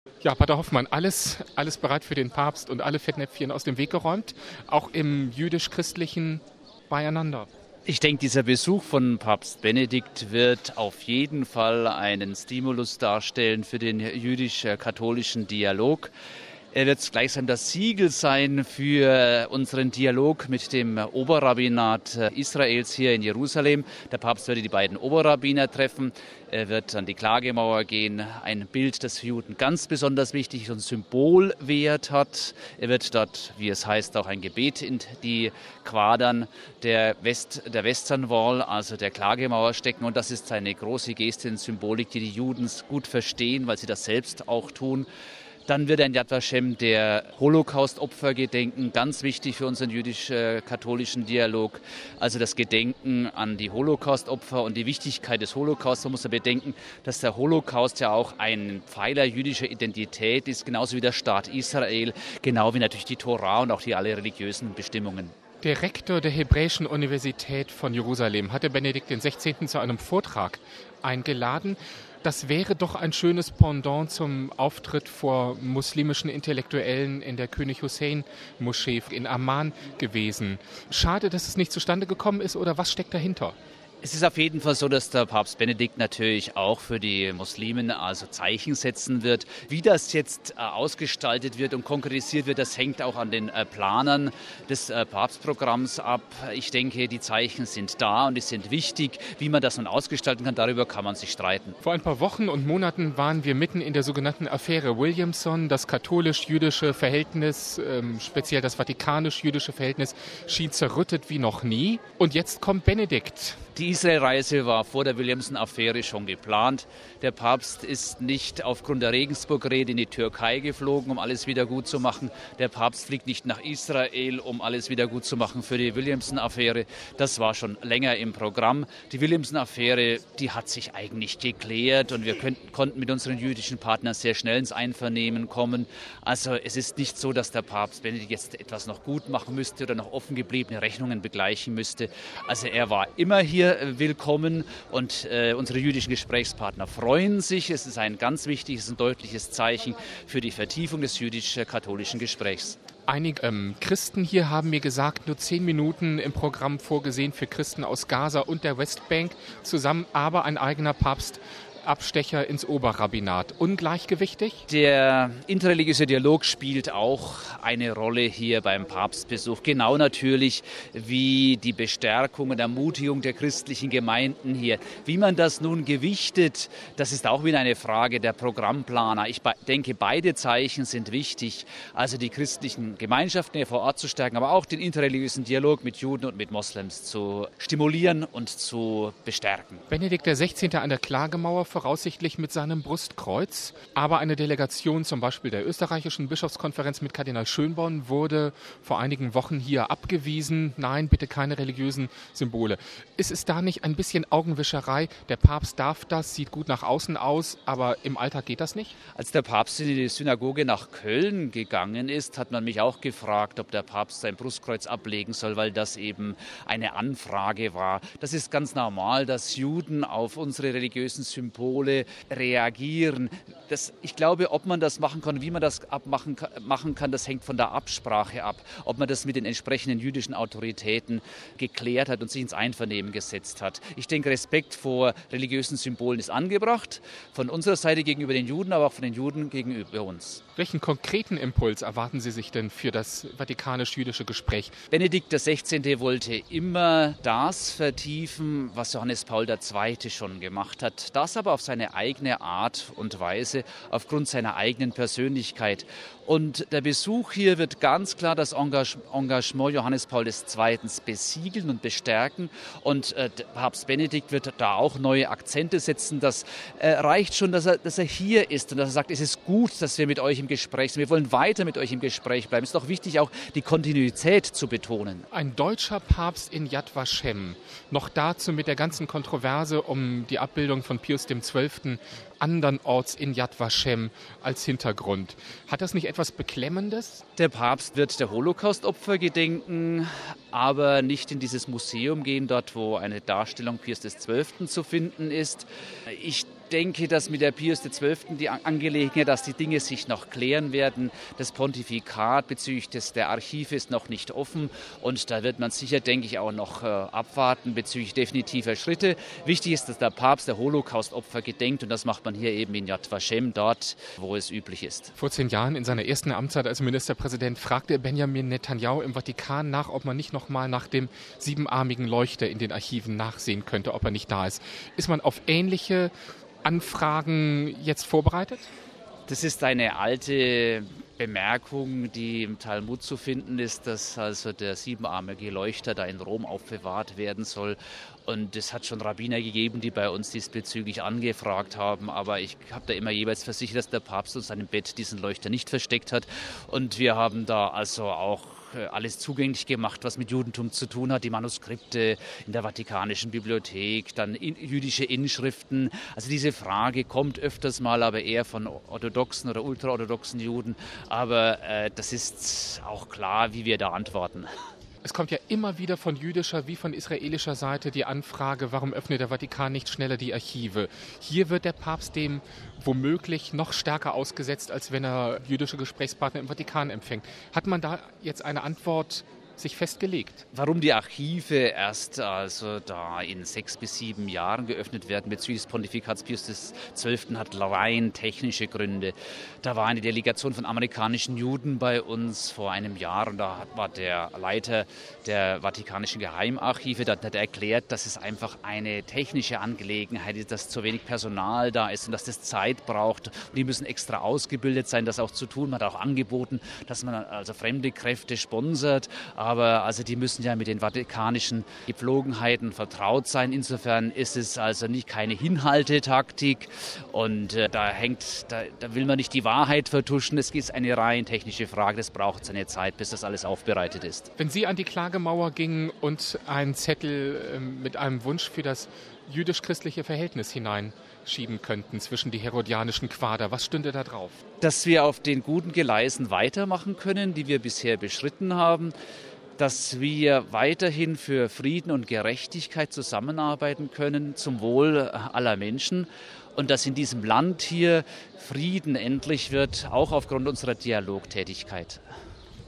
Ja, Pater Hoffmann, alles bereit für den Papst und alle Fettnäpfchen aus dem Weg geräumt, auch im jüdisch-christlichen Beieinander. Ich denke, dieser Besuch von Papst Benedikt wird auf jeden Fall einen Stimulus darstellen für den jüdisch-katholischen Dialog. Er wird gleichsam das Siegel sein für unseren Dialog mit dem Oberrabbinat Israels hier in Jerusalem. Der Papst würde die beiden Oberrabbiner treffen. Er wird an die Klagemauer gehen. Ein Bild, das für Juden ganz besonders wichtig und Symbolwert hat. Er wird dort, wie es heißt, auch ein Gebet in die Quadern der Western Wall, also der Klagemauer, stecken. Und das ist eine große Geste und Symbolik, die die Juden gut verstehen, weil sie das selbst auch tun. Dann wird ein Yad Vashem der Holocaust-Opfer gedenken, ganz wichtig für unseren jüdisch-katholischen Dialog. Also das Gedenken an die Holocaust-Opfer und die Wichtigkeit des Holocaust. Man muss ja bedenken, dass der Holocaust ja auch ein Pfeiler jüdischer Identität ist, genauso wie der Staat Israel, genau wie natürlich die Tora und auch die alle religiösen Bestimmungen. Der Rektor der Hebräischen Universität von Jerusalem hatte Benedikt XVI. Zu einem Vortrag eingeladen. Das wäre doch ein schönes Pendant zum Auftritt vor muslimischen Intellektuellen in der König Hussein Moschee in Amman gewesen. Schade, dass es nicht zustande gekommen ist, oder was steckt dahinter? Es ist auf jeden Fall so, dass der Papst Benedikt natürlich auch für die Muslimen also Zeichen setzen wird. Wie das jetzt ausgestaltet wird und konkretisiert wird, das hängt auch an den Planern des Papstprogramms ab. Ich denke, die Zeichen sind da und die sind wichtig. Wie man das nun ausgestalten kann, darüber kann man sich streiten. Vor ein paar Wochen und Monaten waren wir mitten in der sogenannten Affäre Williamson. Das katholisch-jüdische Verhältnis, speziell das vatikanisch-jüdische Verhältnis, schien zerrüttet wie noch nie. Und jetzt kommt Benedikt. Die Israel-Reise war vor der Williamson-Affäre schon geplant. Der Papst ist nicht aufgrund der Regensburg-Rede in die Türkei geflogen, um alles wieder gut zu machen. Der Papst fliegt nicht nach Israel, um alles wieder gut zu machen für die Williamson-Affäre. Das war schon länger im Programm. Die Williamson-Affäre, die hat sich eigentlich geklärt und wir konnten mit unseren jüdischen Partnern sehr schnell ins Einvernehmen kommen. Also es ist nicht so, dass der Papst Benedikt jetzt etwas noch gut machen müsste oder noch offen gebliebene Rechnungen begleichen müsste. Also er war immer hier willkommen und unsere jüdischen Gesprächspartner freuen sich. Es ist ein ganz wichtiges und deutliches Zeichen für die Vertiefung des jüdisch-katholischen Gesprächs. Einige Christen hier haben mir gesagt, nur 10 Minuten im Programm vorgesehen für Christen aus Gaza und der Westbank zusammen, aber ein eigener Papstabstecher ins Oberrabbinat. Ungleichgewichtig? Der interreligiöse Dialog spielt auch eine Rolle hier beim Papstbesuch. Genau natürlich wie die Bestärkung und Ermutigung der christlichen Gemeinden hier. Wie man das nun gewichtet, das ist auch wieder eine Frage der Programmplaner. Ich denke, beide Zeichen sind wichtig. Also die christlichen Gemeinschaften hier vor Ort zu stärken, aber auch den interreligiösen Dialog mit Juden und mit Moslems zu stimulieren und zu bestärken. Benedikt XVI. An der Klagemauer, voraussichtlich mit seinem Brustkreuz. Aber eine Delegation zum Beispiel der österreichischen Bischofskonferenz mit Kardinal Schönborn wurde vor einigen Wochen hier abgewiesen. Nein, bitte keine religiösen Symbole. Ist es da nicht ein bisschen Augenwischerei? Der Papst darf das, sieht gut nach außen aus, aber im Alltag geht das nicht? Als der Papst in die Synagoge nach Köln gegangen ist, hat man mich auch gefragt, ob der Papst sein Brustkreuz ablegen soll, weil das eben eine Anfrage war. Das ist ganz normal, dass Juden auf unsere religiösen Symbole reagieren. Ich glaube, ob man das machen kann, wie man das machen kann, das hängt von der Absprache ab. Ob man das mit den entsprechenden jüdischen Autoritäten geklärt hat und sich ins Einvernehmen gesetzt hat. Ich denke, Respekt vor religiösen Symbolen ist angebracht. Von unserer Seite gegenüber den Juden, aber auch von den Juden gegenüber uns. Welchen konkreten Impuls erwarten Sie sich denn für das vatikanisch-jüdische Gespräch? Benedikt XVI. Wollte immer das vertiefen, was Johannes Paul II. Schon gemacht hat. Das aber auf seine eigene Art und Weise, aufgrund seiner eigenen Persönlichkeit. Und der Besuch hier wird ganz klar das Engagement Johannes Paul II. Besiegeln und bestärken. Und Papst Benedikt wird da auch neue Akzente setzen. Das reicht schon, dass er hier ist und dass er sagt, es ist gut, dass wir mit euch im Gespräch sind. Wir wollen weiter mit euch im Gespräch bleiben. Es ist doch wichtig, auch die Kontinuität zu betonen. Ein deutscher Papst in Yad Vashem. Noch dazu mit der ganzen Kontroverse um die Abbildung von Pius XII. Andernorts in Yad Vashem als Hintergrund. Hat das nicht etwas Beklemmendes? Der Papst wird der Holocaust-Opfer gedenken, aber nicht in dieses Museum gehen, dort wo eine Darstellung Pius XII. Zu finden ist. Ich denke, dass mit der Pius XII. Die Angelegenheit, dass die Dinge sich noch klären werden. Das Pontifikat bezüglich der Archive ist noch nicht offen und da wird man sicher, denke ich, auch noch abwarten bezüglich definitiver Schritte. Wichtig ist, dass der Papst der Holocaust-Opfer gedenkt und das macht man hier eben in Yad Vashem, dort, wo es üblich ist. Vor 10 Jahren in seiner ersten Amtszeit als Ministerpräsident fragte Benjamin Netanyahu im Vatikan nach, ob man nicht nochmal nach dem 7-armigen Leuchter in den Archiven nachsehen könnte, ob er nicht da ist. Ist man auf ähnliche Anfragen jetzt vorbereitet? Das ist eine alte Bemerkung, die im Talmud zu finden ist, dass also der 7-armige Leuchter da in Rom aufbewahrt werden soll. Und es hat schon Rabbiner gegeben, die bei uns diesbezüglich angefragt haben. Aber ich habe da immer jeweils versichert, dass der Papst in seinem Bett diesen Leuchter nicht versteckt hat. Und wir haben da also auch alles zugänglich gemacht, was mit Judentum zu tun hat. Die Manuskripte in der Vatikanischen Bibliothek, dann jüdische Inschriften. Also diese Frage kommt öfters mal, aber eher von orthodoxen oder ultraorthodoxen Juden. Aber das ist auch klar, wie wir da antworten. Es kommt ja immer wieder von jüdischer wie von israelischer Seite die Anfrage, warum öffnet der Vatikan nicht schneller die Archive? Hier wird der Papst dem womöglich noch stärker ausgesetzt, als wenn er jüdische Gesprächspartner im Vatikan empfängt. Hat man da jetzt eine Antwort sich festgelegt? Warum die Archive erst also da in 6 bis 7 Jahren geöffnet werden bezüglich des Pontifikats Pius XII. Hat rein technische Gründe. Da war eine Delegation von amerikanischen Juden bei uns vor einem Jahr und da war der Leiter der Vatikanischen Geheimarchive, der hat erklärt, dass es einfach eine technische Angelegenheit ist, dass zu wenig Personal da ist und dass das Zeit braucht. Und die müssen extra ausgebildet sein, das auch zu tun. Man hat auch angeboten, dass man also fremde Kräfte sponsert. Aber also die müssen ja mit den vatikanischen Gepflogenheiten vertraut sein. Insofern ist es also nicht keine Hinhaltetaktik und da will man nicht die Wahrheit vertuschen. Es ist eine rein technische Frage. Das braucht seine Zeit, bis das alles aufbereitet ist. Wenn Sie an die Klagemauer gingen und einen Zettel mit einem Wunsch für das jüdisch-christliche Verhältnis hineinschieben könnten zwischen die herodianischen Quader, was stünde da drauf? Dass wir auf den guten Gleisen weitermachen können, die wir bisher beschritten haben, dass wir weiterhin für Frieden und Gerechtigkeit zusammenarbeiten können, zum Wohl aller Menschen und dass in diesem Land hier Frieden endlich wird, auch aufgrund unserer Dialogtätigkeit.